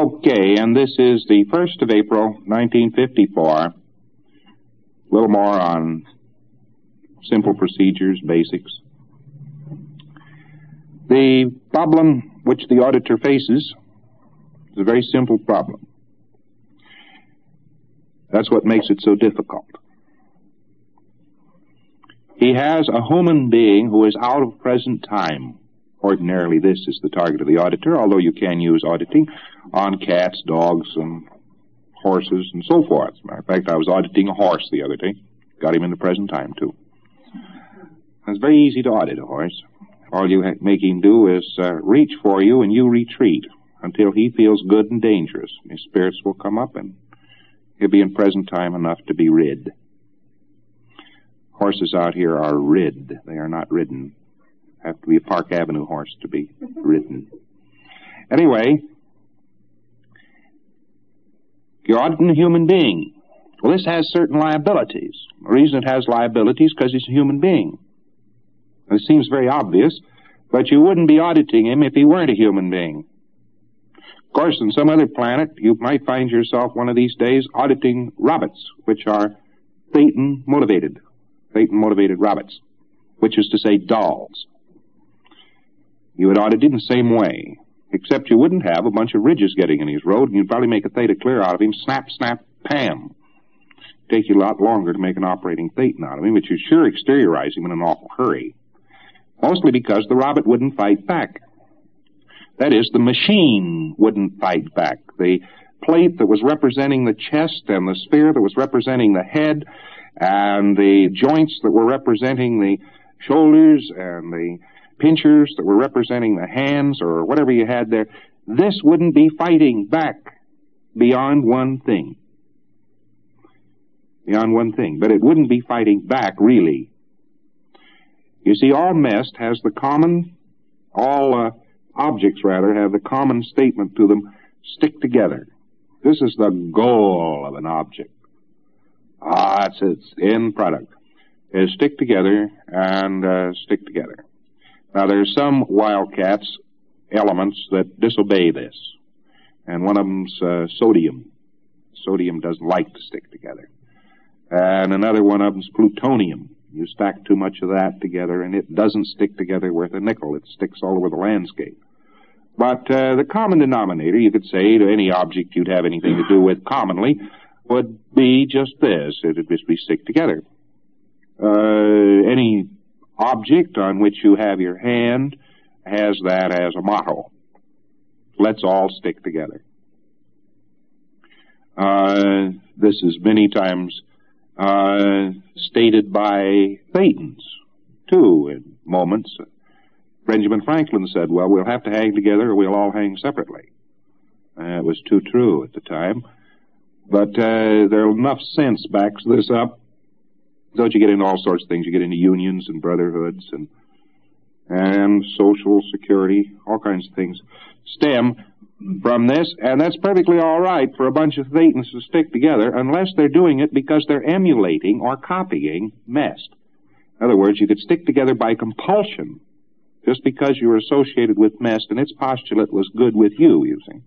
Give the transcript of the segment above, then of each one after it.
Okay, and this is the 1st of April, 1954. A little more on simple procedures, basics. The problem which the auditor faces is a very simple problem. That's what makes it so difficult. He has a human being who is out of present time. Ordinarily, this is the target of the auditor, although you can use auditing on cats, dogs, and horses, and so forth. As a matter of fact, I was auditing a horse the other day. Got him in the present time, too. It's very easy to audit a horse. All you make him do is reach for you, and you retreat until he feels good and dangerous. His spirits will come up, and he'll be in present time enough to be rid. Horses out here are rid. They are not ridden. Have to be a Park Avenue horse to be ridden. Anyway, you're auditing a human being. Well, this has certain liabilities. The reason it has liabilities is because he's a human being. It seems very obvious, but you wouldn't be auditing him if he weren't a human being. Of course, on some other planet, you might find yourself one of these days auditing rabbits, which are Thetan-motivated rabbits, which is to say dolls. You would audit him the same way, except you wouldn't have a bunch of ridges getting in his road, and you'd probably make a theta clear out of him, snap, snap, pam. It'd take you a lot longer to make an operating Thetan out of him, but you'd sure exteriorize him in an awful hurry. Mostly because the rabbit wouldn't fight back. That is, the machine wouldn't fight back. The plate that was representing the chest and the sphere that was representing the head and the joints that were representing the shoulders and the pinchers that were representing the hands or whatever you had there, this wouldn't be fighting back beyond one thing. Beyond one thing. But it wouldn't be fighting back, really. You see, all mest has the common, objects have the common statement to them, stick together. This is the goal of an object. It's its end product, is stick together and stick together. Now, there's some wildcats elements that disobey this, and one of them's sodium. Sodium doesn't like to stick together. And another one of them's plutonium. You stack too much of that together, and it doesn't stick together worth a nickel. It sticks all over the landscape. But the common denominator, you could say, to any object you'd have anything to do with commonly, would be just this. It would just be stick together. Any object on which you have your hand has that as a motto. Let's all stick together. This is many times stated by Thetans, too, in moments. Benjamin Franklin said, well, we'll have to hang together or we'll all hang separately. It was too true at the time. But there enough sense backs this up. Don't you get into all sorts of things? You get into unions and brotherhoods and social security, all kinds of things stem from this, and that's perfectly all right for a bunch of Thetans to stick together unless they're doing it because they're emulating or copying mest. In other words, you could stick together by compulsion just because you were associated with mest and its postulate was good with you see.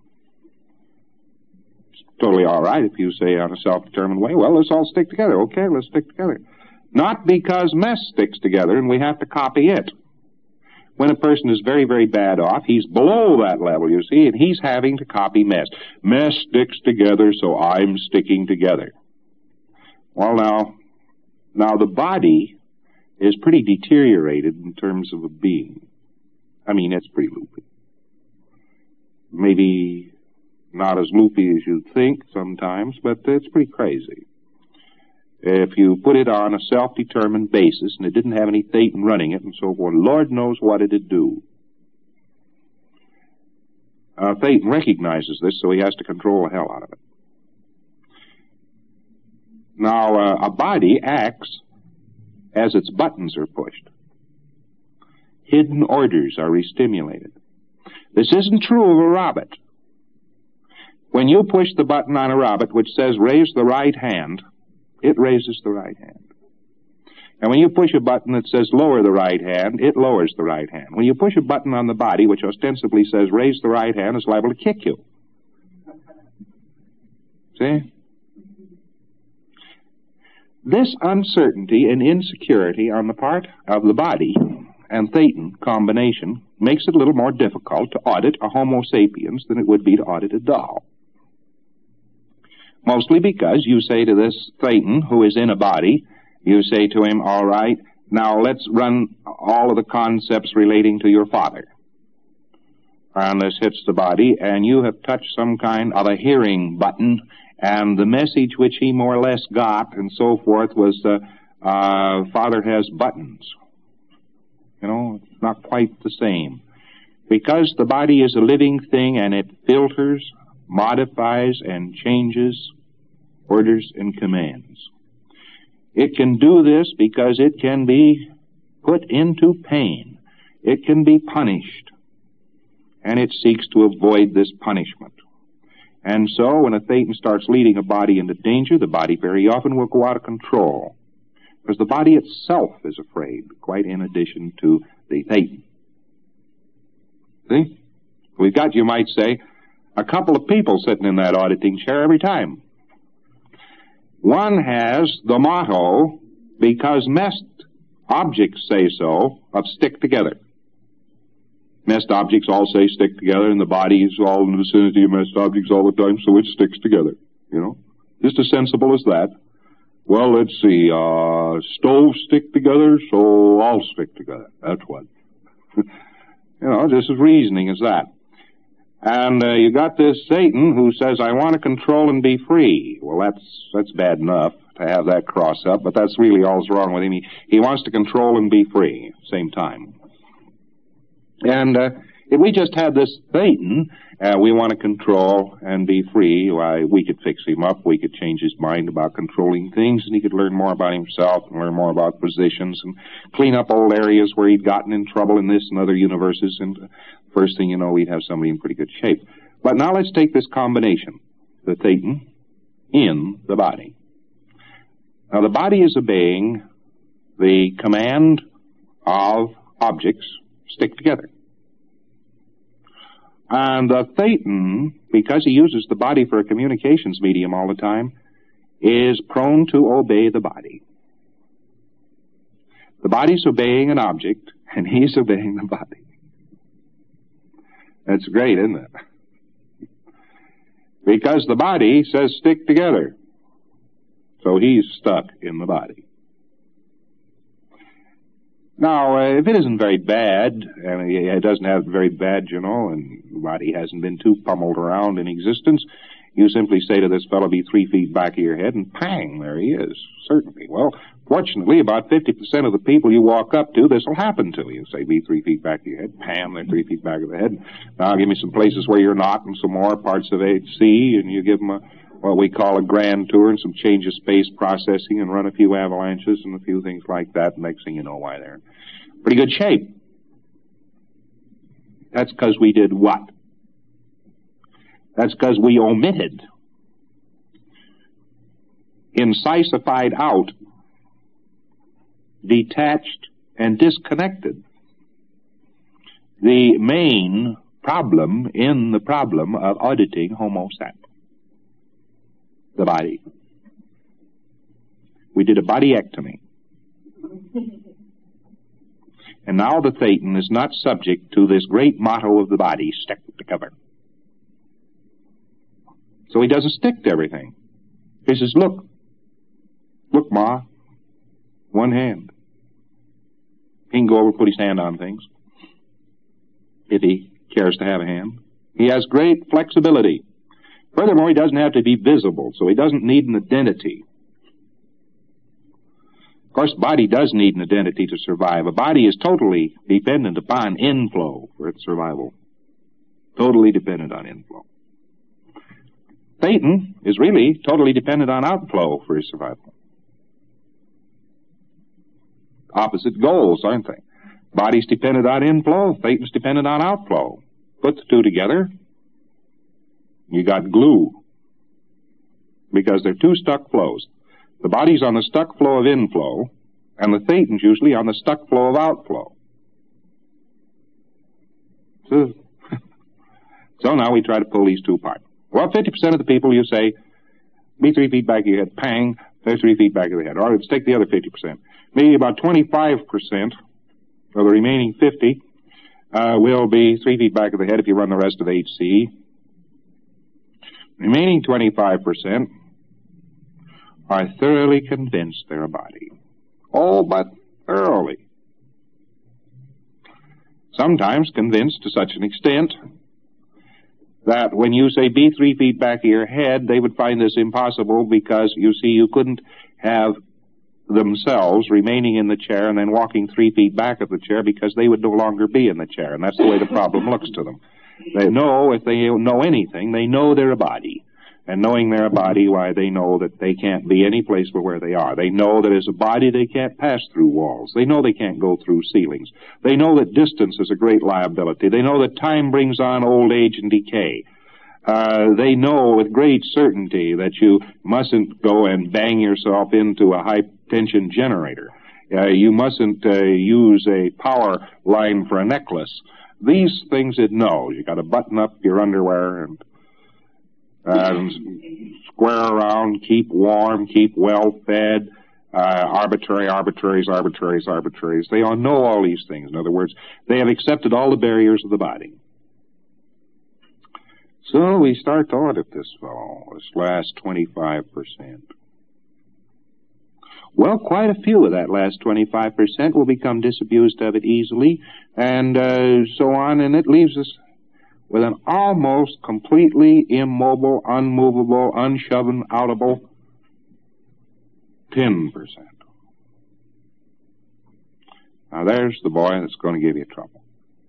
It's totally all right if you say on a self-determined way, well, let's all stick together. Okay, let's stick together. Not because mest sticks together and we have to copy it. When a person is very, very bad off, he's below that level, you see, and he's having to copy mest. Mest sticks together, so I'm sticking together. Well, now the body is pretty deteriorated in terms of a being. I mean, it's pretty loopy. Maybe not as loopy as you'd think sometimes, but it's pretty crazy. If you put it on a self-determined basis and it didn't have any Thetan running it and so forth, Lord knows what it'd do. Thetan recognizes this, so he has to control the hell out of it. Now, a body acts as its buttons are pushed. Hidden orders are restimulated. This isn't true of a rabbit. When you push the button on a rabbit which says raise the right hand, it raises the right hand. And when you push a button that says lower the right hand, it lowers the right hand. When you push a button on the body which ostensibly says raise the right hand, it's liable to kick you. See? This uncertainty and insecurity on the part of the body and Thetan combination makes it a little more difficult to audit a Homo sapiens than it would be to audit a doll. Mostly because you say to this Thetan who is in a body, you say to him, all right, now let's run all of the concepts relating to your father. And this hits the body, and you have touched some kind of a hearing button, and the message which he more or less got and so forth was, father has buttons. You know, it's not quite the same. Because the body is a living thing and it filters, modifies, and changes orders and commands. It can do this because it can be put into pain. It can be punished. And it seeks to avoid this punishment. And so when a Thetan starts leading a body into danger, the body very often will go out of control. Because the body itself is afraid, quite in addition to the Thetan. See? We've got, you might say, a couple of people sitting in that auditing chair every time. One has the motto, because messed objects say so, of stick together. Messed objects all say stick together, and the body is all in the vicinity of messed objects all the time, so it sticks together, you know. Just as sensible as that. Well, let's see, stoves stick together, so I'll stick together. That's what. You know, just as reasoning as that. And you got this Satan who says, I want to control and be free. Well, that's bad enough to have that cross up, but that's really all's wrong with him. He wants to control and be free at the same time. And if we just had this Satan, we want to control and be free, why, we could fix him up, we could change his mind about controlling things, and he could learn more about himself and learn more about positions and clean up old areas where he'd gotten in trouble in this and other universes, and first thing you know, we'd have somebody in pretty good shape. But now let's take this combination, the Thetan in the body. Now the body is obeying the command of objects stick together. And the Thetan, because he uses the body for a communications medium all the time, is prone to obey the body. The body's obeying an object, and he's obeying the body. That's great, isn't it? Because the body says stick together. So he's stuck in the body. Now, if it isn't very bad, and it doesn't have very bad, you know, and the body hasn't been too pummeled around in existence, you simply say to this fellow, be 3 feet back of your head, and pang, there he is, certainly. Well, fortunately, about 50% of the people you walk up to, this will happen to. You say, be 3 feet back of your head, pam, they're 3 feet back of the head. Now, give me some places where you're not, and some more parts of A.C., and you give them what we call a grand tour and some change of space processing and run a few avalanches and a few things like that. Next thing you know, why, they're in pretty good shape. That's because we did what? That's because we omitted, incisified out, detached, and disconnected the main problem in the problem of auditing Homo sapiens. The body. We did a bodyectomy. And now the Thetan is not subject to this great motto of the body, stick together. So he doesn't stick to everything. He says, look, Ma, one hand. He can go over and put his hand on things, if he cares to have a hand. He has great flexibility. Furthermore, he doesn't have to be visible, so he doesn't need an identity. Of course, the body does need an identity to survive. A body is totally dependent upon inflow for its survival. Totally dependent on inflow. Thetan is really totally dependent on outflow for his survival. Opposite goals, aren't they? Body's dependent on inflow, Thetan's dependent on outflow. Put the two together, you got glue. Because they're two stuck flows. The body's on the stuck flow of inflow, and the Thetan's usually on the stuck flow of outflow. So now we try to pull these two apart. Well, 50% of the people, you say, Be 3 feet back of your head. Pang. They're 3 feet back of the head. All right, let's take the other 50%. Maybe about 25% of the remaining 50 will be 3 feet back of the head if you run the rest of HC. Remaining 25% are thoroughly convinced they're a body. All but thoroughly. Sometimes convinced to such an extent that when you say be 3 feet back of your head, they would find this impossible because, you see, you couldn't have themselves remaining in the chair and then walking 3 feet back of the chair because they would no longer be in the chair, and that's the way the problem looks to them. They know, if they know anything, they know they're a body. And knowing they're a body, why, they know that they can't be any place but where they are. They know that as a body they can't pass through walls. They know they can't go through ceilings. They know that distance is a great liability. They know that time brings on old age and decay. They know with great certainty that you mustn't go and bang yourself into a high-tension generator. You mustn't use a power line for a necklace. These things it knows. You got to button up your underwear and square around, keep warm, keep well fed, arbitraries. They all know all these things. In other words, they have accepted all the barriers of the body. So we start to audit this fellow, this last 25%. Well, quite a few of that last 25% will become disabused of it easily, and so on, and it leaves us with an almost completely immobile, unmovable, unshoven, outable 10%. Now there's the boy that's going to give you trouble.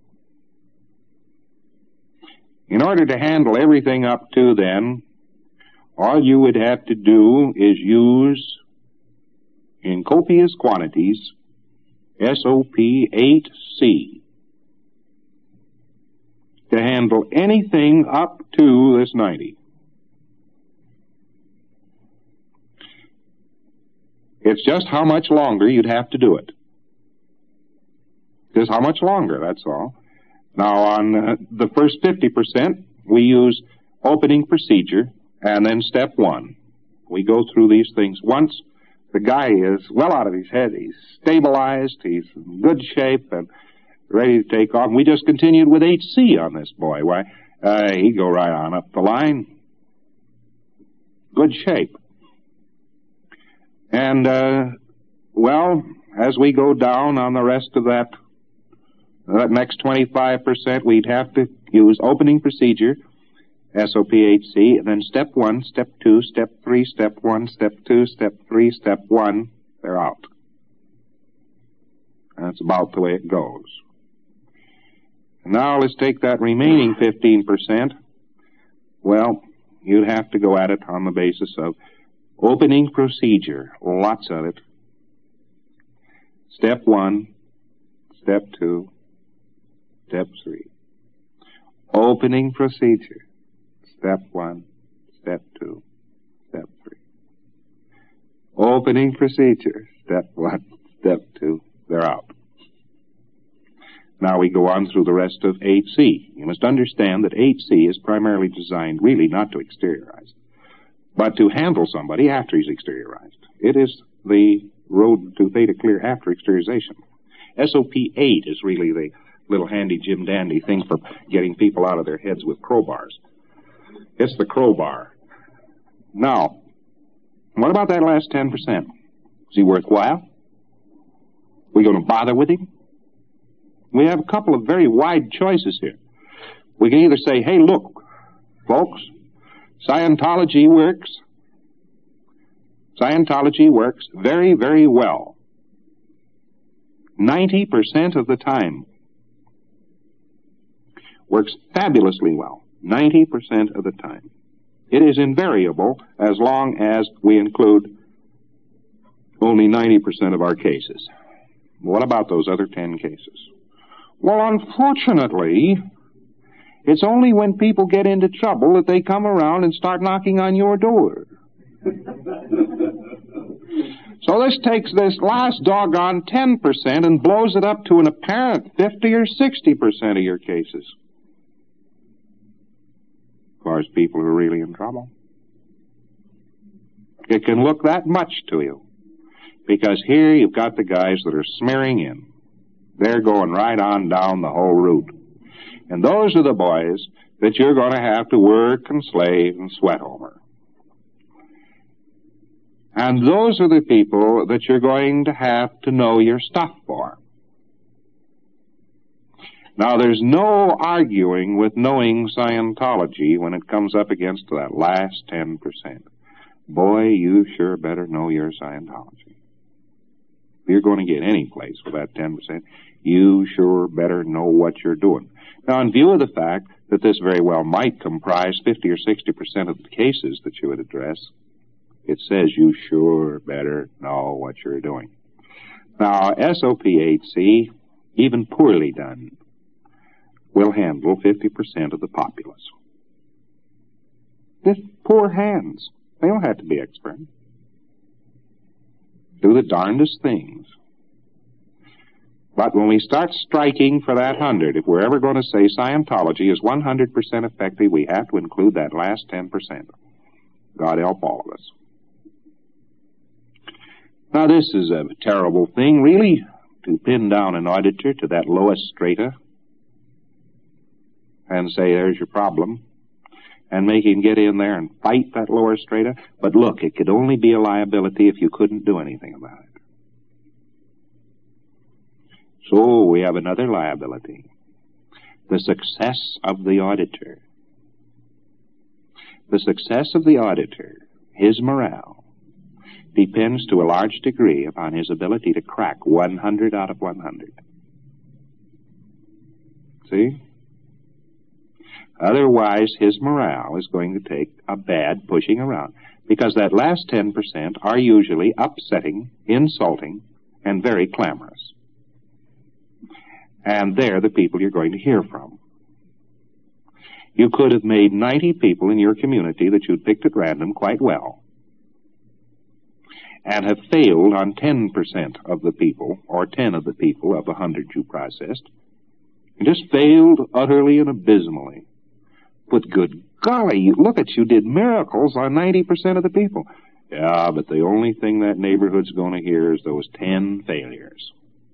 In order to handle everything up to then, all you would have to do is use, in copious quantities, SOP 8C. To handle anything up to this 90. It's just how much longer you'd have to do it. Just how much longer, that's all. Now, on the first 50%, we use opening procedure, and then step 1. We go through these things once. The guy is well out of his head. He's stabilized. He's in good shape, and ready to take off. We just continued with HC on this boy. Why, he'd go right on up the line. Good shape. And, well, as we go down on the rest of that next 25%, we'd have to use opening procedure, SOP HC, and then step 1, step 2, step 3, step 1, step 2, step 3, step 1, they're out. That's about the way it goes. Now let's take that remaining 15%. Well, you'd have to go at it on the basis of opening procedure, lots of it. Step 1, step 2, step 3. Opening procedure, step 1, step 2, step 3. Opening procedure, step 1, step 2, they're out. Now we go on through the rest of 8C. You must understand that 8C is primarily designed really not to exteriorize, but to handle somebody after he's exteriorized. It is the road to theta clear after exteriorization. SOP 8 is really the little handy Jim Dandy thing for getting people out of their heads with crowbars. It's the crowbar. Now, what about that last 10%? Is he worthwhile? We going to bother with him? We have a couple of very wide choices here. We can either say, hey, look, folks, Scientology works. Scientology works very, very well. 90% of the time. Works fabulously well. 90% of the time. It is invariable as long as we include only 90% of our cases. What about those other 10 cases? Well, unfortunately, it's only when people get into trouble that they come around and start knocking on your door. So this takes this last doggone 10% and blows it up to an apparent 50 or 60% of your cases. As far as people who are really in trouble. It can look that much to you. Because here you've got the guys that are smearing in. They're going right on down the whole route. And those are the boys that you're going to have to work and slave and sweat over. And those are the people that you're going to have to know your stuff for. Now, there's no arguing with knowing Scientology when it comes up against that last 10%. Boy, you sure better know your Scientology. If you're going to get any place with that 10%, you sure better know what you're doing. Now, in view of the fact that this very well might comprise 50 or 60% of the cases that you would address, it says you sure better know what you're doing. Now, SOP-8C, even poorly done, will handle 50% of the populace. Just poor hands. They don't have to be expert. Do the darndest things. But when we start striking for that 100, if we're ever going to say Scientology is 100% effective, we have to include that last 10%. God help all of us. Now, this is a terrible thing, really, to pin down an auditor to that lowest strata and say, there's your problem, and make him get in there and fight that lower strata. But look, it could only be a liability if you couldn't do anything about it. So we have another liability, the success of the auditor. The success of the auditor, his morale, depends to a large degree upon his ability to crack 100 out of 100. See? Otherwise, his morale is going to take a bad pushing around, because that last 10% are usually upsetting, insulting, and very clamorous. And they're the people you're going to hear from. You could have made 90 people in your community that you'd picked at random quite well, and have failed on 10% of the people, or 10 of the people of the 100 you processed, and just failed utterly and abysmally. But good golly, look at you did miracles on 90% of the people. Yeah, but the only thing that neighborhood's going to hear is those 10 failures.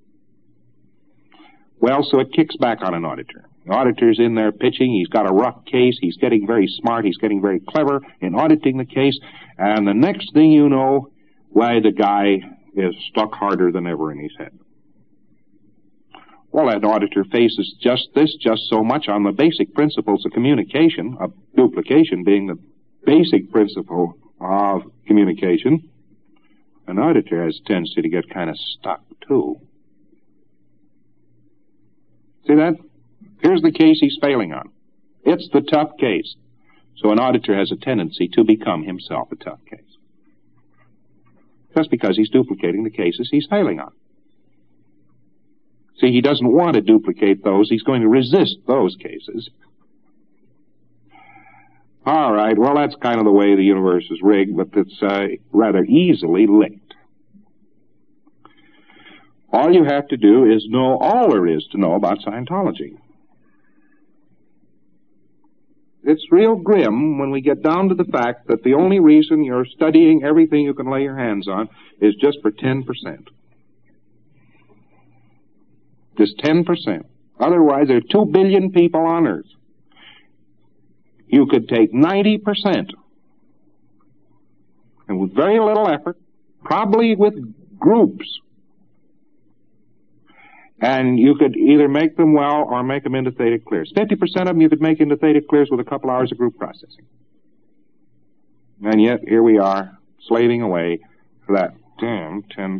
Well, so it kicks back on an auditor. The auditor's in there pitching. He's got a rough case. He's getting very smart. He's getting very clever in auditing the case. And the next thing you know, why, the guy is stuck harder than ever in his head. Well, that auditor faces just so much on the basic principles of communication, of duplication being the basic principle of communication. An auditor has a tendency to get kind of stuck, too. See that? Here's the case he's failing on. It's the tough case. So an auditor has a tendency to become himself a tough case. Just because he's duplicating the cases he's failing on. See, he doesn't want to duplicate those. He's going to resist those cases. All right, well, that's kind of the way the universe is rigged, but it's rather easily linked. All you have to do is know all there is to know about Scientology. It's real grim when we get down to the fact that the only reason you're studying everything you can lay your hands on is just for 10%. Just 10%. Otherwise, there are 2 billion people on Earth. You could take 90%, and with very little effort, probably with groups, and you could either make them well or make them into theta clears. 50% of them you could make into theta clears with a couple hours of group processing. And yet, here we are, slaving away for that damn 10%.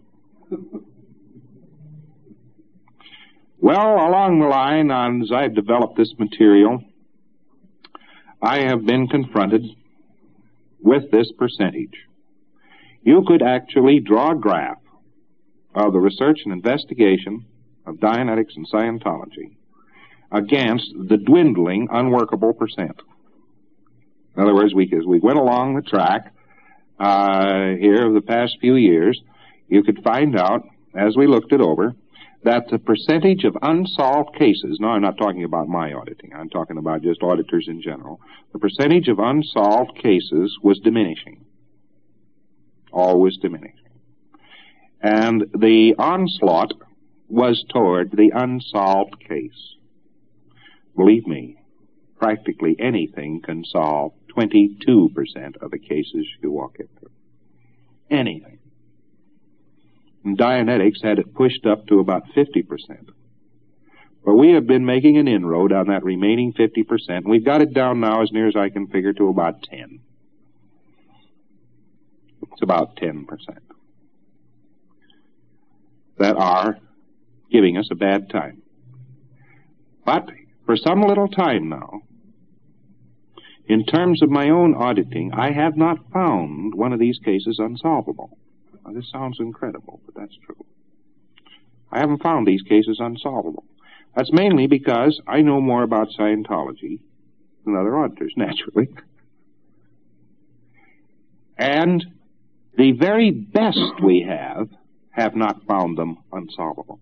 Well, along the line, as I've developed this material, I have been confronted with this percentage. You could actually draw a graph of the research and investigation of Dianetics and Scientology against the dwindling, unworkable percent. In other words, as we went along the track here of the past few years, you could find out, as we looked it over, that the percentage of unsolved cases, now I'm not talking about my auditing, I'm talking about just auditors in general, the percentage of unsolved cases was diminishing. always diminishing. And the onslaught was toward the unsolved case. Believe me, practically anything can solve 22% of the cases you walk into. Anything. And Dianetics had it pushed up to about 50%. But we have been making an inroad on that remaining 50%. We've got it down now, as near as I can figure, to about 10. It's about 10% that are giving us a bad time. But for some little time now, in terms of my own auditing, I have not found one of these cases unsolvable. Now, this sounds incredible, but that's true. I haven't found these cases unsolvable. That's mainly because I know more about Scientology than other auditors, naturally. And the very best we have not found them unsolvable.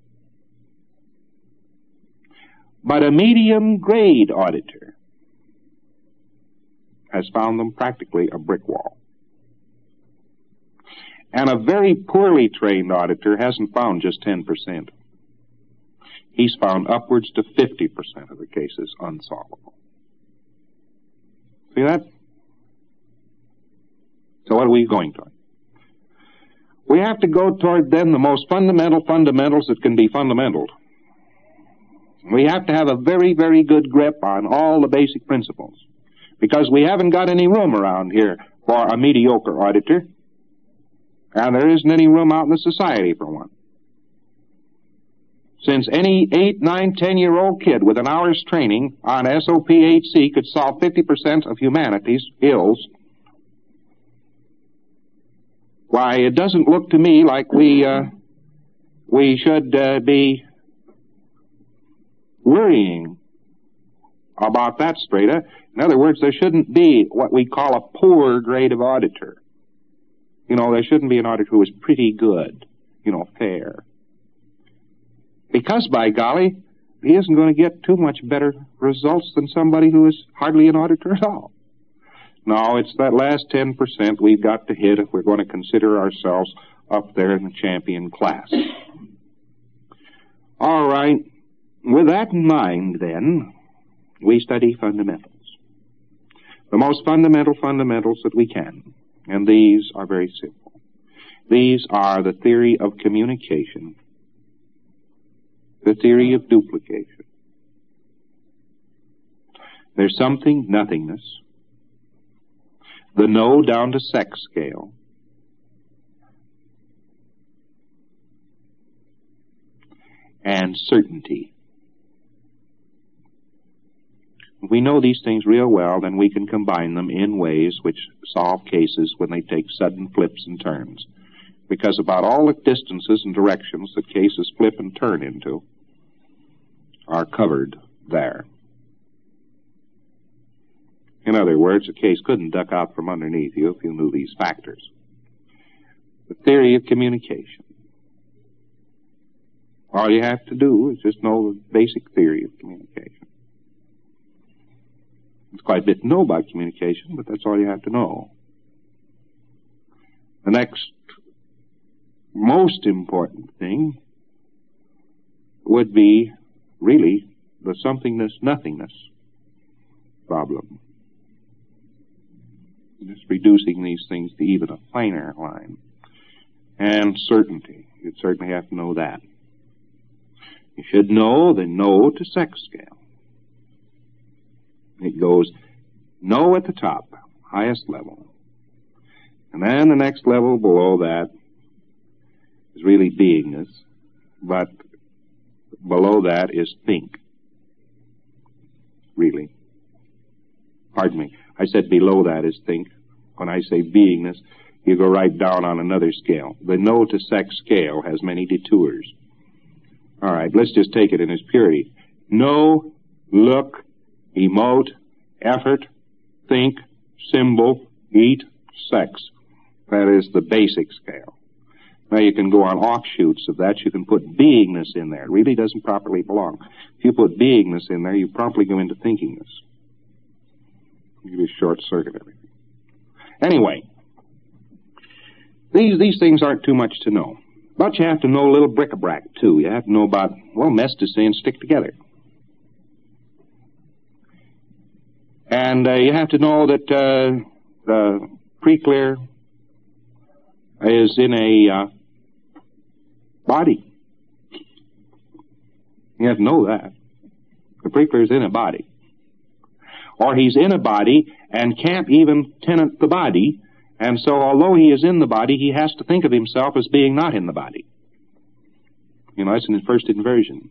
But a medium-grade auditor has found them practically a brick wall. And a very poorly trained auditor hasn't found just 10%. He's found upwards to 50% of the cases unsolvable. See that? So what are we going toward? We have to go toward, then, the most fundamental fundamentals that can be fundamentaled. We have to have a very, very good grip on all the basic principles, because we haven't got any room around here for a mediocre auditor, and there isn't any room out in the society for one. Since any 8, 9, 10-year-old kid with an hour's training on SOPHC could solve 50% of humanity's ills, why, it doesn't look to me like we should be worrying about that strata. In other words, there shouldn't be what we call a poor grade of auditor. You know, there shouldn't be an auditor who is pretty good, fair. Because, by golly, he isn't going to get too much better results than somebody who is hardly an auditor at all. No, it's that last 10% we've got to hit if we're going to consider ourselves up there in the champion class. All right. With that in mind, then, we study fundamentals. The most fundamental fundamentals that we can. And these are very simple. These are the theory of communication, the theory of duplication. There's something, nothingness, the no down to sex scale, and certainty. If we know these things real well, then we can combine them in ways which solve cases when they take sudden flips and turns. Because about all the distances and directions that cases flip and turn into are covered there. In other words, a case couldn't duck out from underneath you if you knew these factors. The theory of communication. All you have to do is just know the basic theory of communication. It's quite a bit to know about communication, but that's all you have to know. The next most important thing would be really the somethingness, nothingness problem. Just reducing these things to even a finer line. And certainty. You'd certainly have to know that. You should know the no to sex scale. It goes no at the top, highest level. And then the next level below that is really beingness, but below that is think. Really. Pardon me. I said below that is think. When I say beingness, you go right down on another scale. The no to sex scale has many detours. All right, let's just take it in its purity. Know, look, emote, effort, think, symbol, eat, sex. That is the basic scale. Now you can go on offshoots of that. You can put beingness in there. It really doesn't properly belong. If you put beingness in there, you promptly go into thinkingness. You just short-circuit everything. Anyway, These things aren't too much to know. But you have to know a little bric-a-brac, too. You have to know about, well, mess to say and stick together. And you have to know that the preclear is in a body. You have to know that. The preclear is in a body. Or he's in a body and can't even tenant the body, and so although he is in the body, he has to think of himself as being not in the body. You know, that's in his first inversion.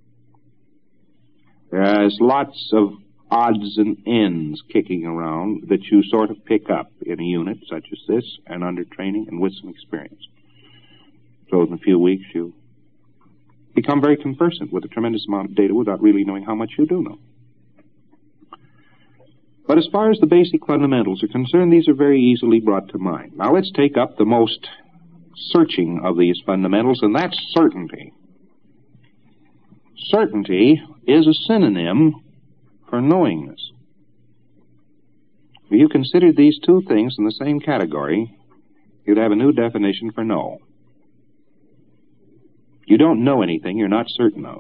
There's lots of odds and ends kicking around that you sort of pick up in a unit such as this, and under training and with some experience. So in a few weeks you become very conversant with a tremendous amount of data without really knowing how much you do know. But as far as the basic fundamentals are concerned, these are very easily brought to mind. Now let's take up the most searching of these fundamentals, and that's certainty. Certainty is a synonym for knowingness. If you considered these two things in the same category, you'd have a new definition for know. You don't know anything you're not certain of.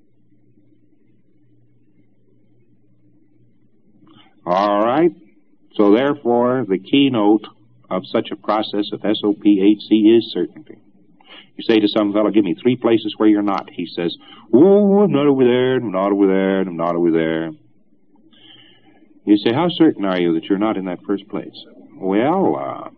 All right? So therefore, the keynote of such a process of SOP-8C is certainty. You say to some fellow, give me 3 places where you're not. He says, oh, I'm not over there, and I'm not over there, and I'm not over there. You say, how certain are you that you're not in that first place? Well,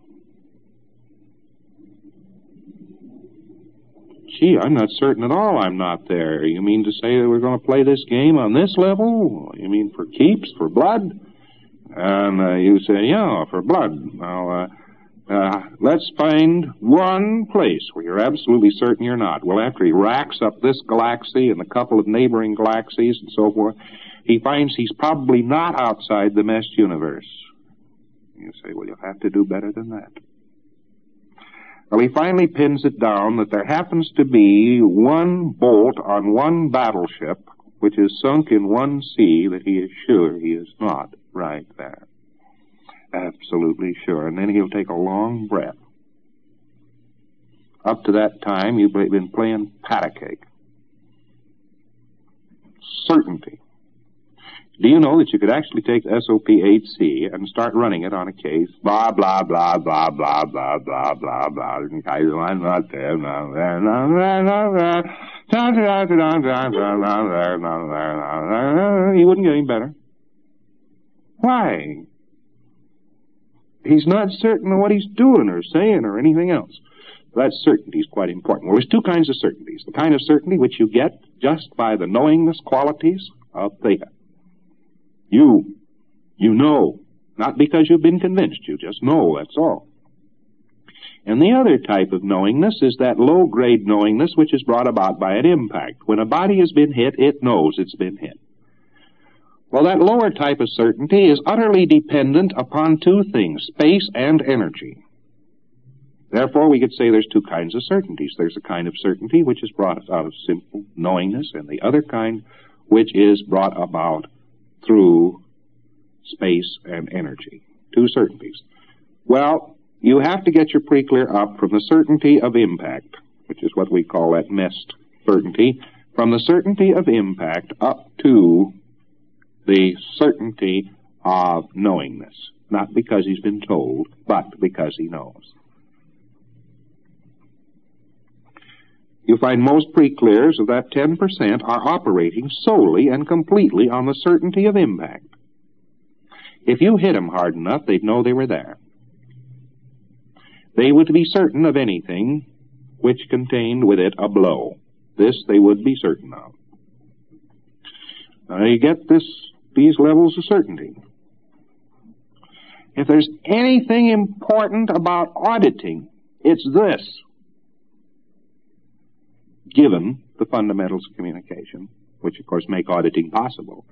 gee, I'm not certain at all I'm not there. You mean to say that we're going to play this game on this level? You mean for keeps, for blood? And you say, yeah, for blood. Now, let's find one place where you're absolutely certain you're not. Well, after he racks up this galaxy and a couple of neighboring galaxies and so forth, he finds he's probably not outside the meshed universe. You say, well, you'll have to do better than that. Well, he finally pins it down that there happens to be one bolt on one battleship which is sunk in one sea that he is sure he is not right there. Absolutely sure. And then he'll take a long breath. Up to that time, you've been playing pat a cake. Certainty. Do you know that you could actually take SOP-8C and start running it on a case? Blah, blah, blah, blah, blah, blah, blah, blah, blah. I'm not there. He wouldn't get any better. Why? He's not certain of what he's doing or saying or anything else. That certainty is quite important. Well, there's 2 kinds of certainties. The kind of certainty which you get just by the knowingness qualities of theta. You know, not because you've been convinced, you just know, that's all. And the other type of knowingness is that low-grade knowingness which is brought about by an impact. When a body has been hit, it knows it's been hit. Well, that lower type of certainty is utterly dependent upon 2 things, space and energy. Therefore, we could say there's 2 kinds of certainties. There's a kind of certainty which is brought out of simple knowingness, and the other kind which is brought about through space and energy. 2 certainties. Well, you have to get your preclear up from the certainty of impact, which is what we call that MEST certainty, from the certainty of impact up to the certainty of knowingness. Not because he's been told, but because he knows. You find most preclears of that 10% are operating solely and completely on the certainty of impact. If you hit them hard enough, they'd know they were there. They would be certain of anything which contained with it a blow. This they would be certain of. Now you get these levels of certainty. If there's anything important about auditing, it's this. Given the fundamentals of communication, which of course make auditing possible.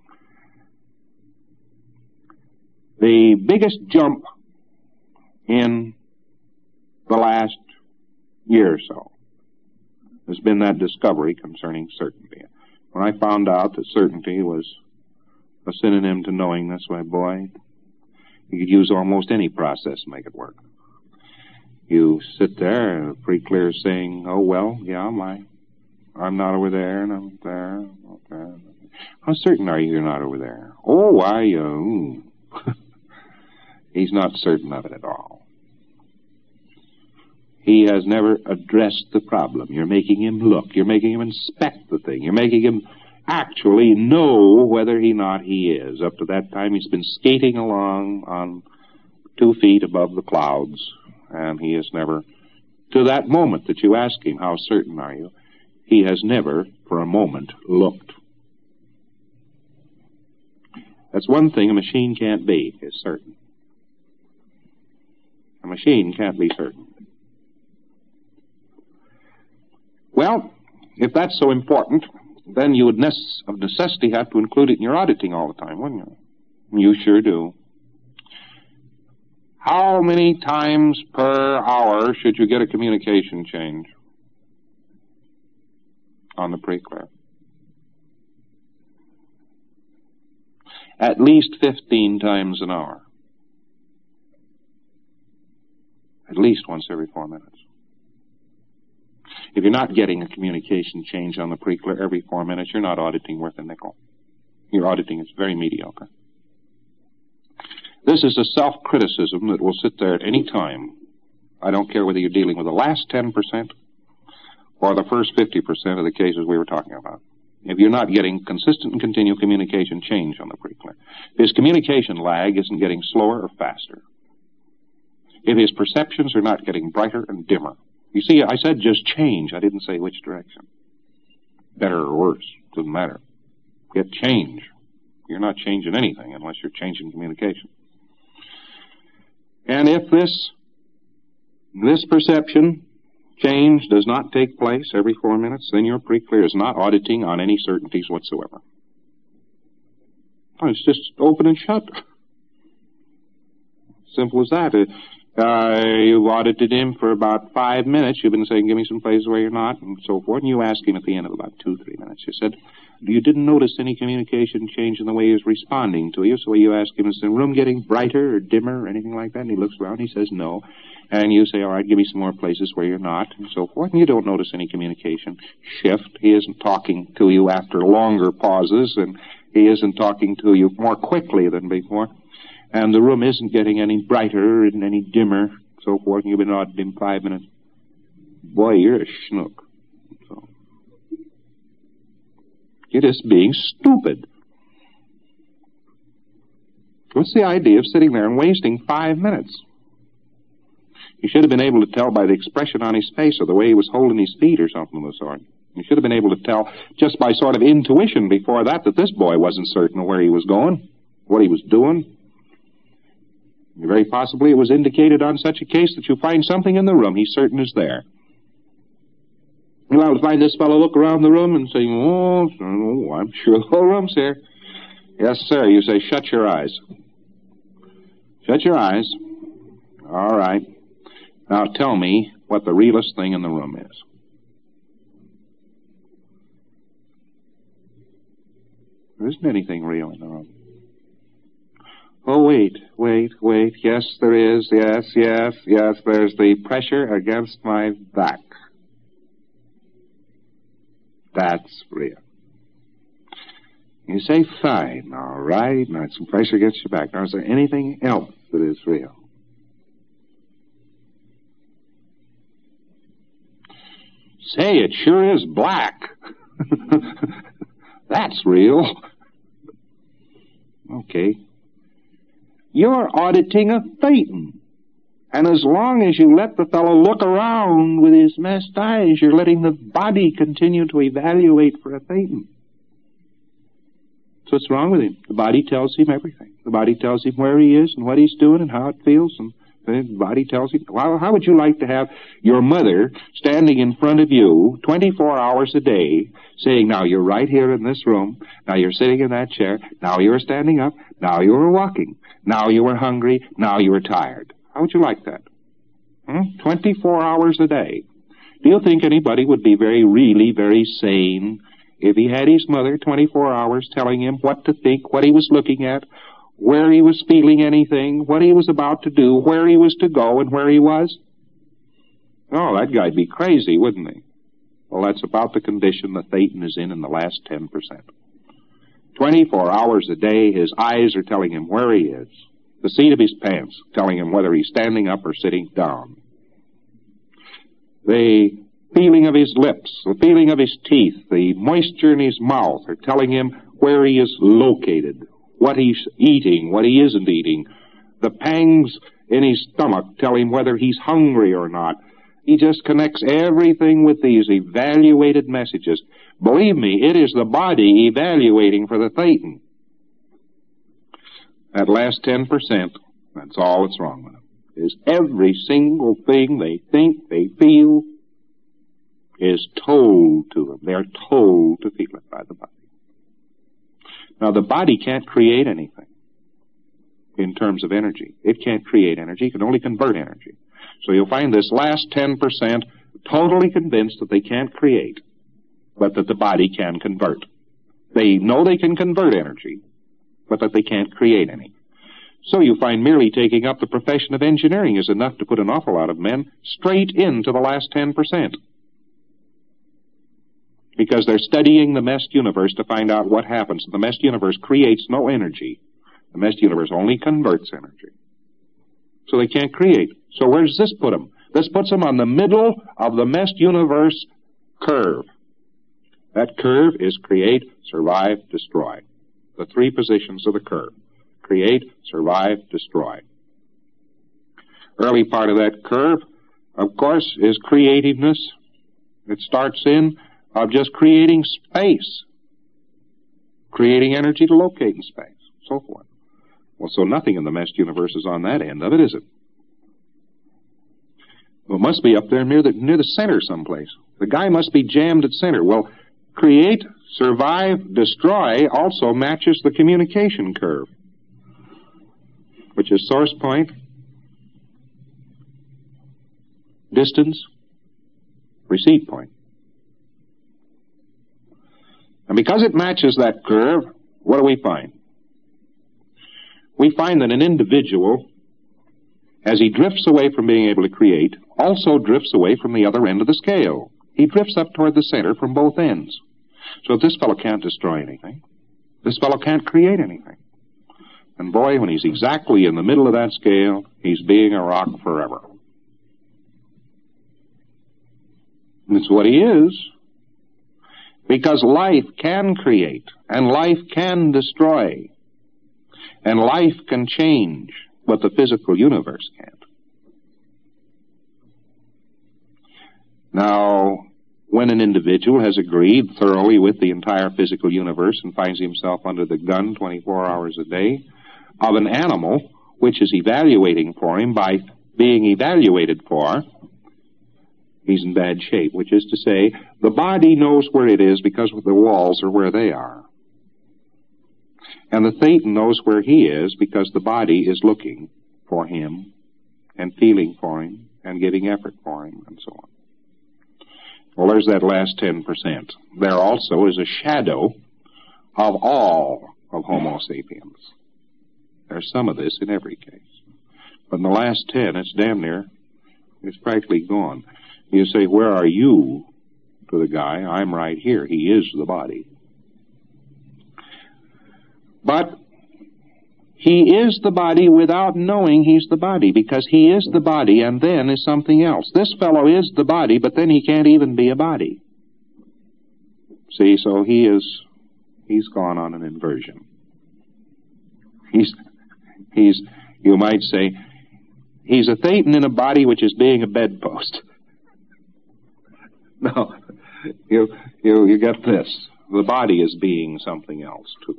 The biggest jump in the last year or so has been that discovery concerning certainty. When I found out that certainty was a synonym to knowingness, why, boy, you could use almost any process to make it work. You sit there, and the pre-clear is saying, oh, well, yeah, I'm not over there, and I'm there, okay. How certain are you're not over there? Oh, He's not certain of it at all. He has never addressed the problem. You're making him look. You're making him inspect the thing. You're making him actually know whether or not he is. Up to that time, he's been skating along on 2 feet above the clouds, and he has never, to that moment that you ask him, how certain are you, he has never, for a moment, looked. That's one thing a machine can't be, is certain. A machine can't be certain. Well, if that's so important, then you would of necessity have to include it in your auditing all the time, wouldn't you? You sure do. How many times per hour should you get a communication change on the pre-clear? At least 15 times an hour. At least once every 4 minutes. If you're not getting a communication change on the pre-clear every 4 minutes, you're not auditing worth a nickel. Your auditing is very mediocre. This is a self-criticism that will sit there at any time. I don't care whether you're dealing with the last 10% or the first 50% of the cases we were talking about. If you're not getting consistent and continual communication change on the pre-clear, if his communication lag isn't getting slower or faster, if his perceptions are not getting brighter and dimmer. You see, I said just change. I didn't say which direction. Better or worse, doesn't matter. Get change. You're not changing anything unless you're changing communication. And if this perception change does not take place every 4 minutes, then your pre-clear is not auditing on any certainties whatsoever. Oh, it's just open and shut. Simple as that. You've audited him for about 5 minutes. You've been saying, give me some places where you're not, and so forth. And you ask him at the end of about 2-3 minutes. You said, you didn't notice any communication change in the way he was responding to you. So you ask him, is the room getting brighter or dimmer or anything like that? And he looks around. He says, no. And you say, all right, give me some more places where you're not, and so forth. And you don't notice any communication shift. He isn't talking to you after longer pauses, and he isn't talking to you more quickly than before. And the room isn't getting any brighter and any dimmer, so forth. And you've been auditing 5 minutes. Boy, you're a schnook. So, you're just being stupid. What's the idea of sitting there and wasting 5 minutes? You should have been able to tell by the expression on his face or the way he was holding his feet or something of the sort. You should have been able to tell just by sort of intuition before that this boy wasn't certain of where he was going, what he was doing. Very possibly it was indicated on such a case that you find something in the room he's certain is there. You'll find this fellow look around the room and say, oh, I'm sure the whole room's here. Yes, sir. You say, shut your eyes. Shut your eyes. All right. Now tell me what the realest thing in the room is. There isn't anything real in the room. Oh, wait. Yes, there is. Yes. There's the pressure against my back. That's real. You say, fine, all right. Now, some pressure against your back. Now, is there anything else that is real? Say, it sure is black. That's real. Okay. You're auditing a Thetan. And as long as you let the fellow look around with his messed eyes, you're letting the body continue to evaluate for a Thetan. So what's wrong with him? The body tells him everything. The body tells him where he is and what he's doing and how it feels. And the body tells him. Well, how would you like to have your mother standing in front of you 24 hours a day saying, now you're right here in this room. Now you're sitting in that chair. Now you're standing up. Now you were walking. Now you were hungry. Now you were tired. How would you like that? 24 hours a day. Do you think anybody would be really very sane if he had his mother 24 hours telling him what to think, what he was looking at, where he was feeling anything, what he was about to do, where he was to go, and where he was? Oh, that guy'd be crazy, wouldn't he? Well, that's about the condition that Thetan is in the last 10%. 24 hours a day, his eyes are telling him where he is. The seat of his pants telling him whether he's standing up or sitting down. The feeling of his lips, the feeling of his teeth, the moisture in his mouth are telling him where he is located, what he's eating, what he isn't eating. The pangs in his stomach tell him whether he's hungry or not. He just connects everything with these evaluated messages. Believe me, it is the body evaluating for the Thetan. That last 10%, that's all that's wrong with them, is every single thing they think, they feel, is told to them. They're told to feel it by the body. Now, the body can't create anything in terms of energy. It can't create energy. It can only convert energy. So you'll find this last 10% totally convinced that they can't create, but that the body can convert. They know they can convert energy, but that they can't create any. So you find merely taking up the profession of engineering is enough to put an awful lot of men straight into the last 10%. Because they're studying the meshed universe to find out what happens. The meshed universe creates no energy. The meshed universe only converts energy. So they can't create. So where does this put them? This puts them on the middle of the meshed universe curve. That curve is create, survive, destroy. The three positions of the curve. Create, survive, destroy. Early part of that curve, of course, is creativeness. It starts in of just creating space. Creating energy to locate in space, so forth. Well, so nothing in the meshed universe is on that end of it, is it? Well, it must be up there near the center someplace. The guy must be jammed at center. Well, create, survive, destroy also matches the communication curve, which is source point, distance, receipt point. And because it matches that curve, what do we find? We find that an individual, as he drifts away from being able to create, also drifts away from the other end of the scale. He drifts up toward the center from both ends. So this fellow can't destroy anything. This fellow can't create anything. And boy, when he's exactly in the middle of that scale, he's being a rock forever. And it's what he is. Because life can create, and life can destroy, and life can change, but the physical universe can't. Now, when an individual has agreed thoroughly with the entire physical universe and finds himself under the gun 24 hours a day of an animal which is evaluating for him by being evaluated for, he's in bad shape, which is to say, the body knows where it is because the walls are where they are. And the Thetan knows where he is because the body is looking for him and feeling for him and giving effort for him and so on. Well, there's that last 10%. There also is a shadow of all of Homo sapiens. There's some of this in every case. But in the last 10, it's damn near, it's practically gone. You say, where are you? To the guy, I'm right here. He is the body. But he is the body without knowing he's the body, because he is the body and then is something else. This fellow is the body, but then he can't even be a body. See, so he's gone on an inversion. He's, you might say, he's a Thetan in a body which is being a bedpost. No, you get this. The body is being something else, too.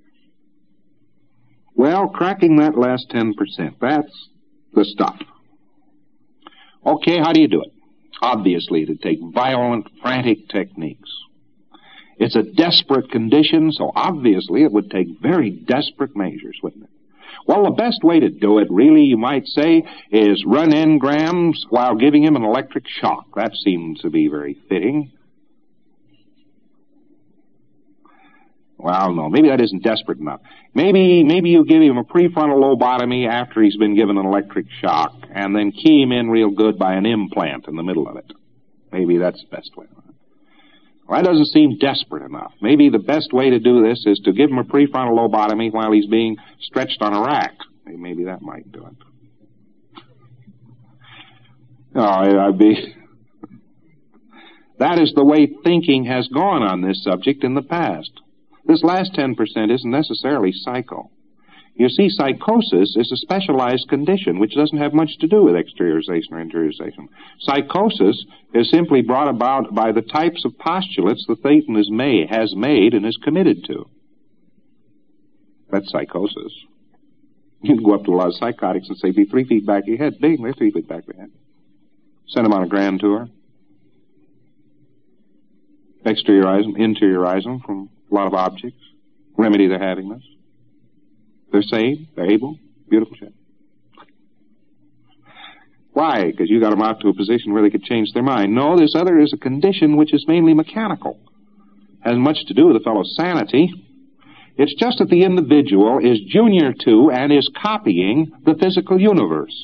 Well, cracking that last 10%, that's the stuff. Okay, how do you do it? Obviously, to take violent, frantic techniques. It's a desperate condition, so obviously it would take very desperate measures, wouldn't it? Well, the best way to do it, really, you might say, is run engrams while giving him an electric shock. That seems to be very fitting. Well, no, maybe that isn't desperate enough. Maybe you give him a prefrontal lobotomy after he's been given an electric shock, and then key him in real good by an implant in the middle of it. Maybe that's the best way. Well, that doesn't seem desperate enough. Maybe the best way to do this is to give him a prefrontal lobotomy while he's being stretched on a rack. Maybe that might do it. No, that is the way thinking has gone on this subject in the past. This last 10% isn't necessarily psycho. You see, psychosis is a specialized condition which doesn't have much to do with exteriorization or interiorization. Psychosis is simply brought about by the types of postulates that Satan has made and is committed to. That's psychosis. You can go up to a lot of psychotics and say, be 3 feet back of your head. Bing, they're 3 feet back of your head. Send them on a grand tour. Exteriorize them, interiorize them from a lot of objects. Remedy their havingness. They're sane, they're able, beautiful shit. Why? Because you got them out to a position where they could change their mind. No, this other is a condition which is mainly mechanical. Has much to do with the fellow's sanity. It's just that the individual is junior to and is copying the physical universe.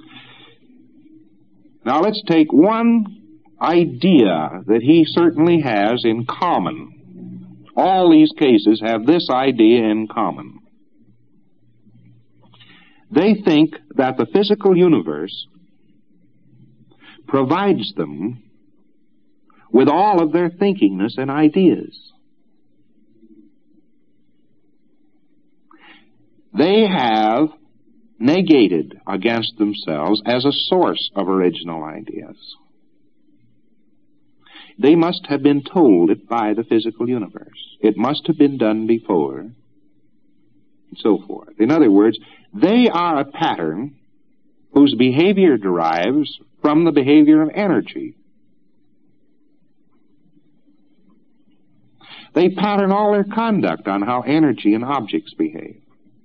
Now let's take one idea that he certainly has in common. All these cases have this idea in common. They think that the physical universe provides them with all of their thinkingness and ideas. They have negated against themselves as a source of original ideas. They must have been told it by the physical universe. It must have been done before, and so forth. In other words, they are a pattern whose behavior derives from the behavior of energy. They pattern all their conduct on how energy and objects behave.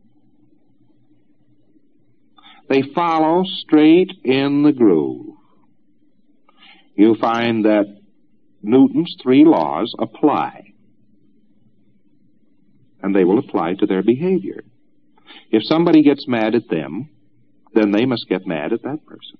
They follow straight in the groove. You find that Newton's 3 laws apply, and they will apply to their behavior. If somebody gets mad at them, then they must get mad at that person.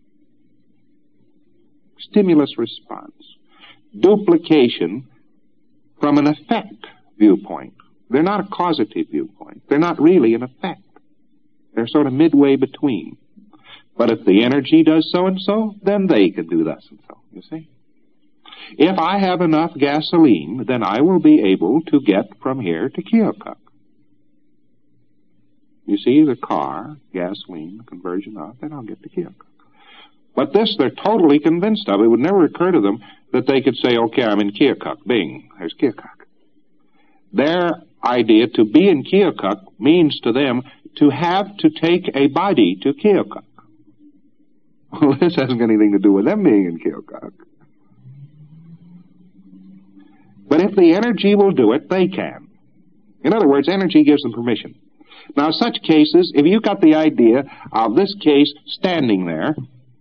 Stimulus response. Duplication from an effect viewpoint. They're not a causative viewpoint. They're not really an effect. They're sort of midway between. But if the energy does so-and-so, then they can do thus and so, you see. If I have enough gasoline, then I will be able to get from here to Keokuk. You see, the car, gasoline, the conversion of, then I'll get to Keokuk. But this they're totally convinced of. It would never occur to them that they could say, okay, I'm in Keokuk. Bing, there's Keokuk. Their idea to be in Keokuk means to them to have to take a body to Keokuk. Well, this hasn't anything to do with them being in Keokuk. But if the energy will do it, they can. In other words, energy gives them permission. Now, such cases, if you got the idea of this case standing there,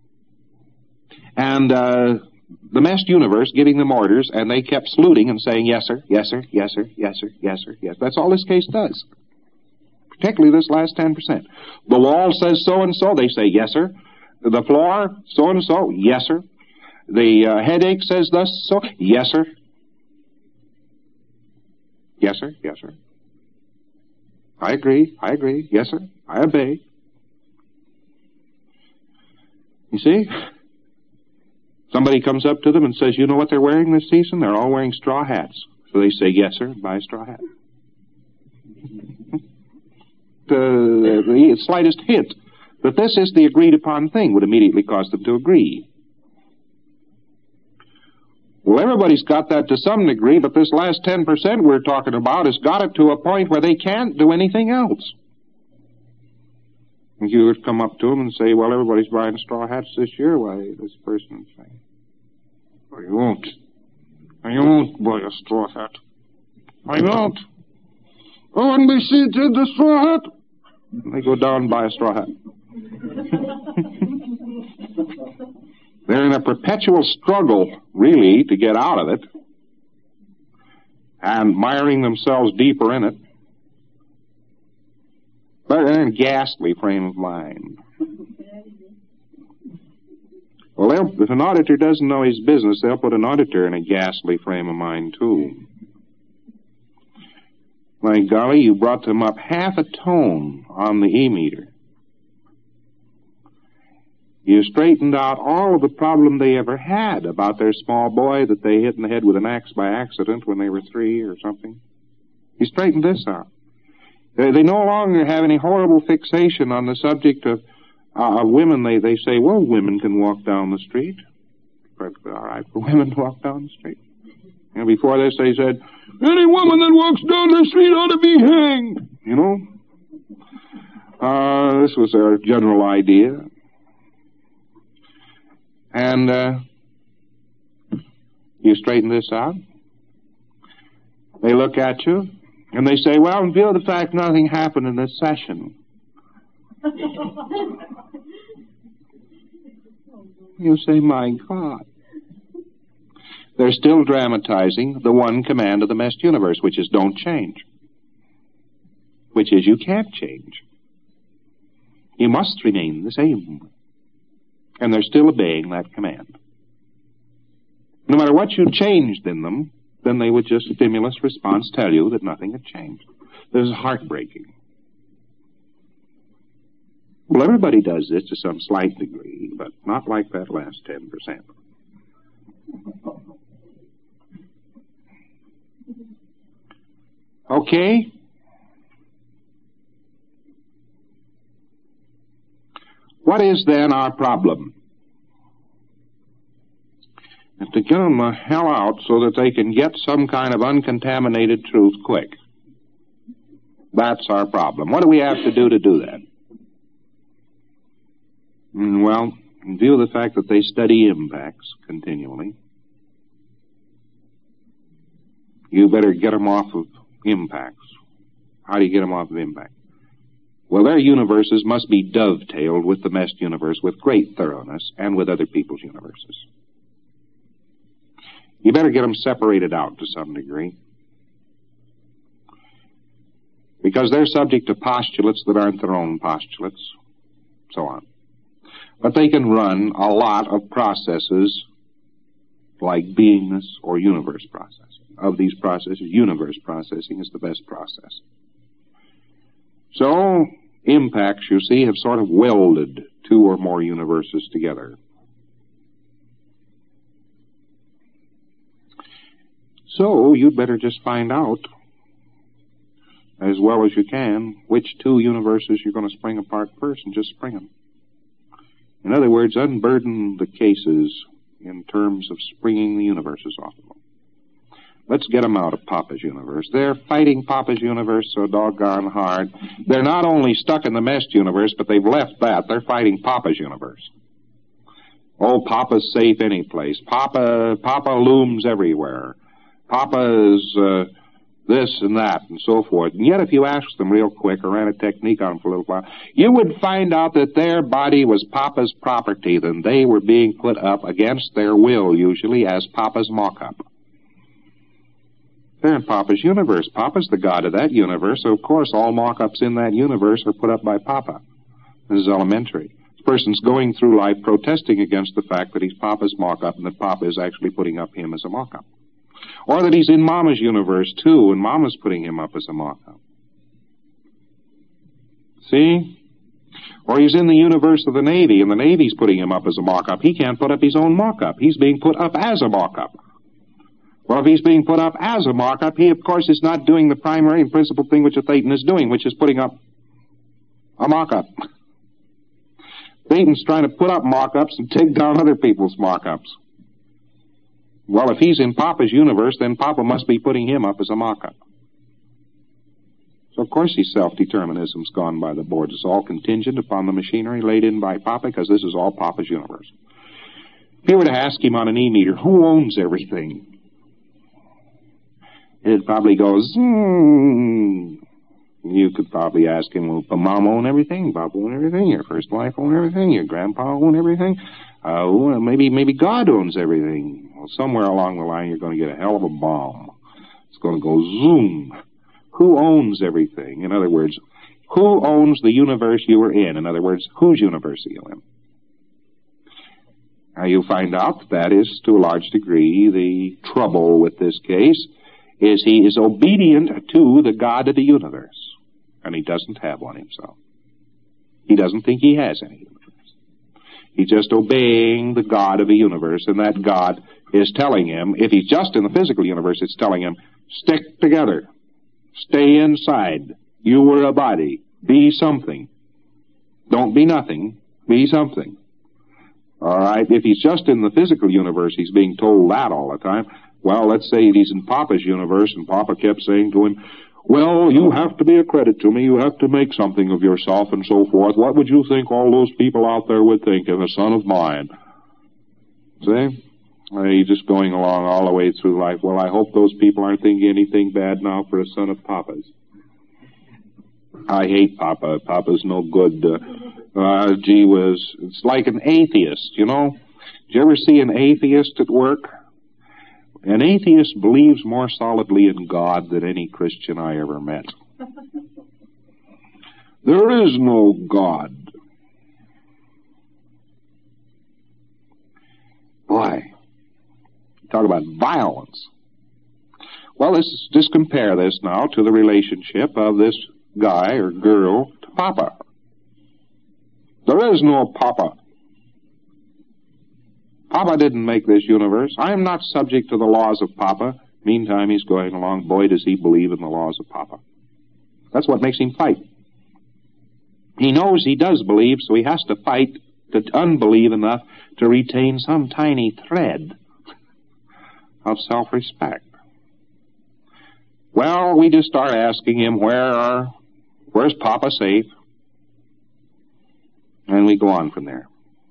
and the massed universe giving them orders, and they kept saluting and saying, yes, sir, yes, sir, yes, sir, yes, sir, yes, sir, yes. That's all this case does. Particularly this last 10%. The wall says so-and-so, they say, yes, sir. The floor, so-and-so, yes, sir. The headache says thus, so, yes, sir. Yes, sir, yes, sir. I agree, yes, sir, I obey. You see? Somebody comes up to them and says, you know what they're wearing this season? They're all wearing straw hats. So they say, yes, sir, buy a straw hat. The slightest hint that this is the agreed upon thing would immediately cause them to agree. Well, everybody's got that to some degree, but this last 10% we're talking about has got it to a point where they can't do anything else. If you would come up to them and say, well, everybody's buying straw hats this year, why, this person would say, well, you won't. You won't buy a straw hat. I won't. Oh, and we see the straw hat. And they go down and buy a straw hat. They're in a perpetual struggle, really, to get out of it. and miring themselves deeper in it. But they're in a ghastly frame of mind. Well, if an auditor doesn't know his business, they'll put an auditor in a ghastly frame of mind, too. My golly, you brought them up half a tone on the E-meter. You straightened out all of the problem they ever had about their small boy that they hit in the head with an axe by accident when they were 3 or something. You straightened this out. They no longer have any horrible fixation on the subject of women. They say, well, women can walk down the street. Perfectly all right for women to walk down the street. And before this, they said, any woman that walks down the street ought to be hanged. You know? This was their general idea. And you straighten this out. They look at you, and they say, well, in view of the fact nothing happened in this session, you say, my God. They're still dramatizing the one command of the meshed universe, which is don't change. Which is you can't change. You must remain the same. And they're still obeying that command. No matter what you changed in them, then they would just stimulus response tell you that nothing had changed. This is heartbreaking. Well, everybody does this to some slight degree, but not like that last 10%. Okay? What is then our problem? Is to get them the hell out so that they can get some kind of uncontaminated truth quick. That's our problem. What do we have to do that? Well, in view of the fact that they study impacts continually, you better get them off of impacts. How do you get them off of impact? Well, their universes must be dovetailed with the meshed universe with great thoroughness and with other people's universes. You better get them separated out to some degree, because they're subject to postulates that aren't their own postulates, so on. But they can run a lot of processes like beingness or universe processing. Of these processes, universe processing is the best process. So, impacts, you see, have sort of welded two or more universes together. So, you'd better just find out, as well as you can, which two universes you're going to spring apart first, and just spring them. In other words, unburden the cases in terms of springing the universes off of them. Let's get them out of Papa's universe. They're fighting Papa's universe so doggone hard. They're not only stuck in the meshed universe, but they've left that. They're fighting Papa's universe. Oh, Papa's safe any place. Papa looms everywhere. Papa's this and that and so forth. And yet if you asked them real quick or ran a technique on them for a little while, you would find out that their body was Papa's property. Then they were being put up against their will, usually, as Papa's mock-up. They're in Papa's universe. Papa's the god of that universe, so of course all mock-ups in that universe are put up by Papa. This is elementary. This person's going through life protesting against the fact that he's Papa's mock-up and that Papa is actually putting up him as a mock-up. Or that he's in Mama's universe, too, and Mama's putting him up as a mock-up. See? Or he's in the universe of the Navy, and the Navy's putting him up as a mock-up. He can't put up his own mock-up. He's being put up as a mock-up. Well, if he's being put up as a mock-up, he, of course, is not doing the primary and principal thing which a Thetan is doing, which is putting up a mock-up. Thetan's trying to put up mock-ups and take down other people's mock-ups. Well, if he's in Papa's universe, then Papa must be putting him up as a mock-up. So, of course, his self-determinism's gone by the board. It's all contingent upon the machinery laid in by Papa, because this is all Papa's universe. If you were to ask him on an E-meter, who owns everything? It probably goes, You could probably ask him, well, Mom own everything, Papa own everything, your first wife own everything, your grandpa own everything, maybe God owns everything. Well, somewhere along the line you're going to get a hell of a bomb. It's going to go zoom. Who owns everything? In other words, who owns the universe you are in? In other words, whose universe are you in? Now you find out that is, to a large degree, the trouble with this case, is he is obedient to the God of the universe, and he doesn't have one himself. He doesn't think he has any universe. He's just obeying the God of the universe, and that God is telling him, if he's just in the physical universe, it's telling him, stick together, stay inside, you were a body, be something. Don't be nothing, be something. All right, if he's just in the physical universe, he's being told that all the time. Well, let's say he's in Papa's universe, and Papa kept saying to him, well, you have to be a credit to me, you have to make something of yourself, and so forth. What would you think all those people out there would think of a son of mine? See? He's just going along all the way through life. Well, I hope those people aren't thinking anything bad now for a son of Papa's. I hate Papa. Papa's no good. Gee whiz. It's like an atheist, you know. Did you ever see an atheist at work? An atheist believes more solidly in God than any Christian I ever met. There is no God. Boy, talk about violence. Well, let's just compare this now to the relationship of this guy or girl to Papa. There is no Papa. Papa didn't make this universe. I am not subject to the laws of Papa. Meantime, he's going along. Boy, does he believe in the laws of Papa. That's what makes him fight. He knows he does believe, so he has to fight to unbelieve enough to retain some tiny thread of self-respect. Well, we just start asking him, where's Papa safe? And we go on from there.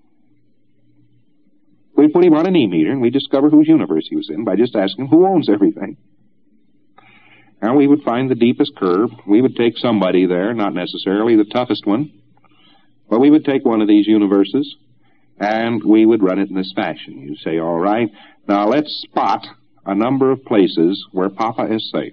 We put him on an E-meter, and we discover whose universe he was in by just asking him who owns everything. And we would find the deepest curve. We would take somebody there, not necessarily the toughest one, but we would take one of these universes, and we would run it in this fashion. You say, all right, now let's spot a number of places where Papa is safe.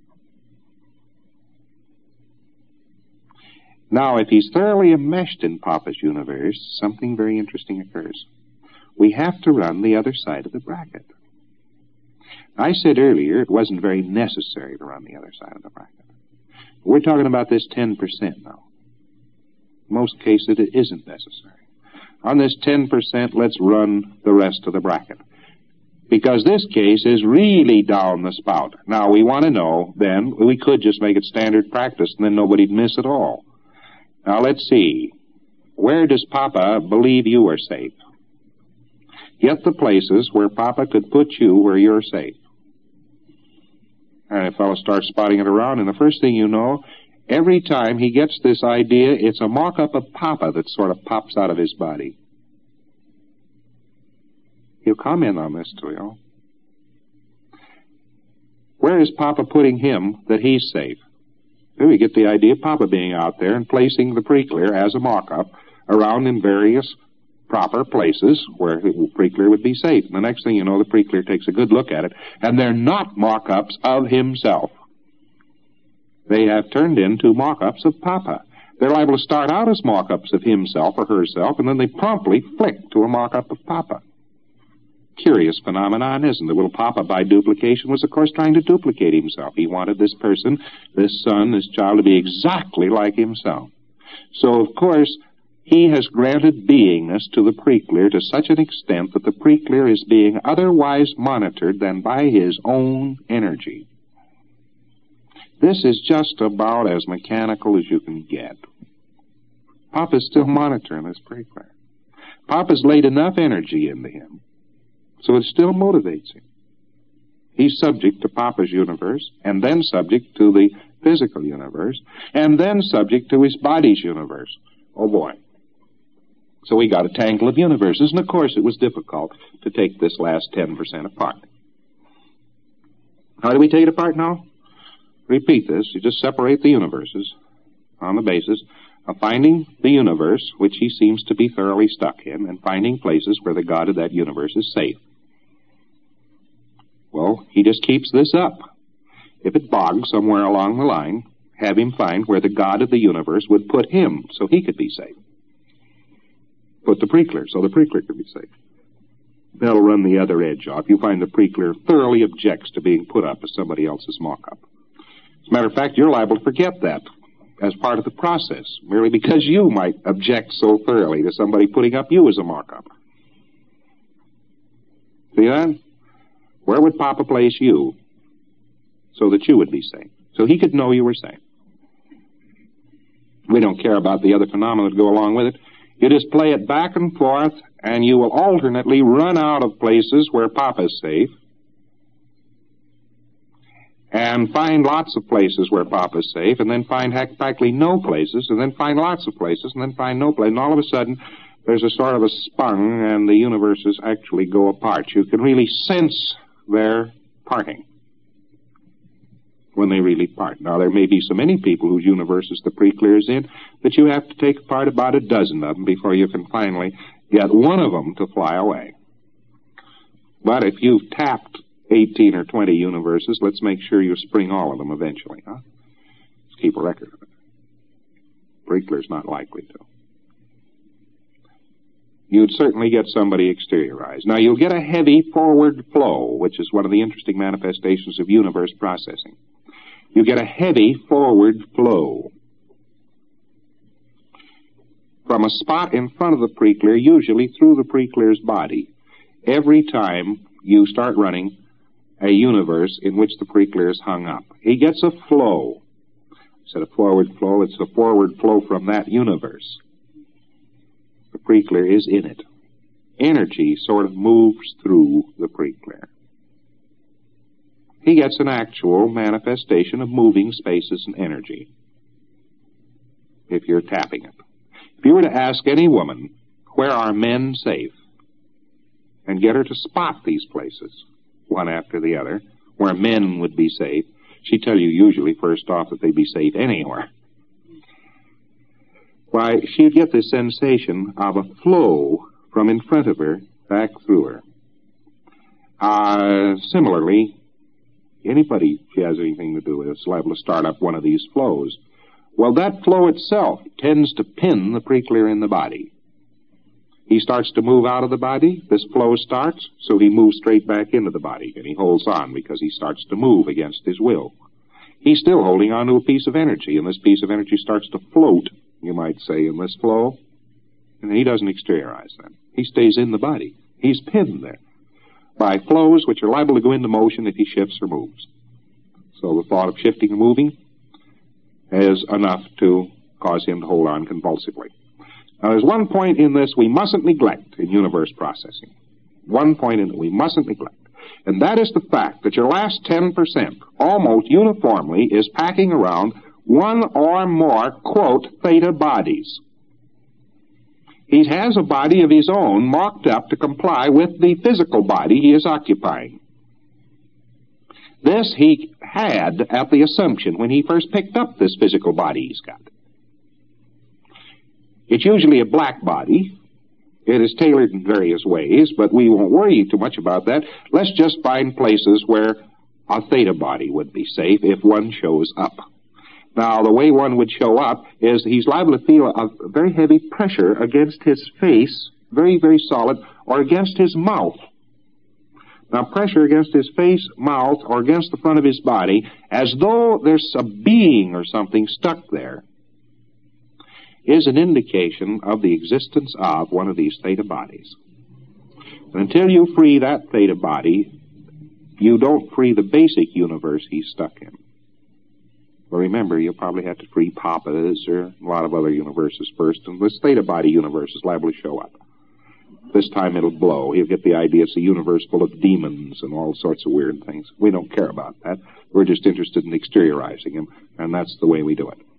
Now, if he's thoroughly enmeshed in Papa's universe, something very interesting occurs. We have to run the other side of the bracket. I said earlier it wasn't very necessary to run the other side of the bracket. We're talking about this 10% now. In most cases, it isn't necessary. On this 10%, let's run the rest of the bracket. Because this case is really down the spout. Now, we want to know, then, we could just make it standard practice, and then nobody'd miss at all. Now, let's see. Where does Papa believe you are safe? Get the places where Papa could put you where you're safe. And a fellow starts spotting it around, and the first thing you know, every time he gets this idea, it's a mock-up of Papa that sort of pops out of his body. He'll comment on this to you. Where is Papa putting him that he's safe? Then we get the idea of Papa being out there and placing the pre-clear as a mock-up around in various proper places where the pre-clear would be safe. And the next thing you know, the pre-clear takes a good look at it, and they're not mock-ups of himself. They have turned into mock-ups of Papa. They're liable to start out as mock-ups of himself or herself, and then they promptly flick to a mock-up of Papa. Curious phenomenon, isn't it? Well, Papa, by duplication, was, of course, trying to duplicate himself. He wanted this person, this son, this child, to be exactly like himself. So, of course, he has granted beingness to the pre-clear to such an extent that the pre-clear is being otherwise monitored than by his own energy. This is just about as mechanical as you can get. Papa's still monitoring this pre-clear. Papa's laid enough energy into him so it still motivates him. He's subject to Papa's universe, and then subject to the physical universe, and then subject to his body's universe. Oh, boy. So we got a tangle of universes, and of course it was difficult to take this last 10% apart. How do we take it apart now? Repeat this. You just separate the universes on the basis of finding the universe, which he seems to be thoroughly stuck in, and finding places where the God of that universe is safe. Well, he just keeps this up. If it bogs somewhere along the line, have him find where the God of the universe would put him so he could be safe. Put the Preakler so the Preakler could be safe. That'll run the other edge off. You find the Preakler thoroughly objects to being put up as somebody else's mock-up. As a matter of fact, you're liable to forget that as part of the process, merely because you might object so thoroughly to somebody putting up you as a mock-up. See that? Where would Papa place you so that you would be safe? So he could know you were safe. We don't care about the other phenomena that go along with it. You just play it back and forth, and you will alternately run out of places where Papa's safe and find lots of places where Papa's safe, and then find practically no places, and then find lots of places, and then find no place. And all of a sudden, there's a sort of a spung, and the universes actually go apart. You can really sense their parting when they really part. Now, there may be so many people whose universes the Preakler is in that you have to take apart about a dozen of them before you can finally get one of them to fly away. But if you've tapped 18 or 20 universes, let's make sure you spring all of them eventually, huh? Let's keep a record of it. Preakler's not likely to. You'd certainly get somebody exteriorized. Now, you'll get a heavy forward flow, which is one of the interesting manifestations of universe processing. You get a heavy forward flow from a spot in front of the Preakler, usually through the Preakler's body, every time you start running a universe in which the Preakler is hung up. He gets a flow. Instead of forward flow, it's a forward flow from that universe. The Preakler is in it. Energy sort of moves through the Preakler. He gets an actual manifestation of moving spaces and energy if you're tapping it. If you were to ask any woman, where are men safe, and get her to spot these places, one after the other, where men would be safe, she'd tell you usually first off that they'd be safe anywhere. Why, she'd get this sensation of a flow from in front of her back through her. Similarly, anybody who has anything to do with it is liable to start up one of these flows. Well, that flow itself tends to pin the Preakler in the body. He starts to move out of the body, this flow starts, so he moves straight back into the body, and he holds on because he starts to move against his will. He's still holding on to a piece of energy, and this piece of energy starts to float, you might say, in this flow, and he doesn't exteriorize that. He stays in the body. He's pinned there by flows which are liable to go into motion if he shifts or moves. So the thought of shifting and moving is enough to cause him to hold on convulsively. Now, there's one point in this we mustn't neglect in universe processing. One point in it we mustn't neglect. And that is the fact that your last 10% almost uniformly is packing around one or more, quote, theta bodies. He has a body of his own mocked up to comply with the physical body he is occupying. This he had at the assumption when he first picked up this physical body he's got. It's usually a black body. It is tailored in various ways, but we won't worry you too much about that. Let's just find places where a theta body would be safe if one shows up. Now, the way one would show up is he's liable to feel a very heavy pressure against his face, very, very solid, or against his mouth. Now, pressure against his face, mouth, or against the front of his body, as though there's a being or something stuck there, is an indication of the existence of one of these theta bodies. And until you free that theta body, you don't free the basic universe he's stuck in. But remember, you'll probably have to free Papa's or a lot of other universes first, and this theta body universe is liable to show up. This time it'll blow. He'll get the idea it's a universe full of demons and all sorts of weird things. We don't care about that. We're just interested in exteriorizing him, and that's the way we do it.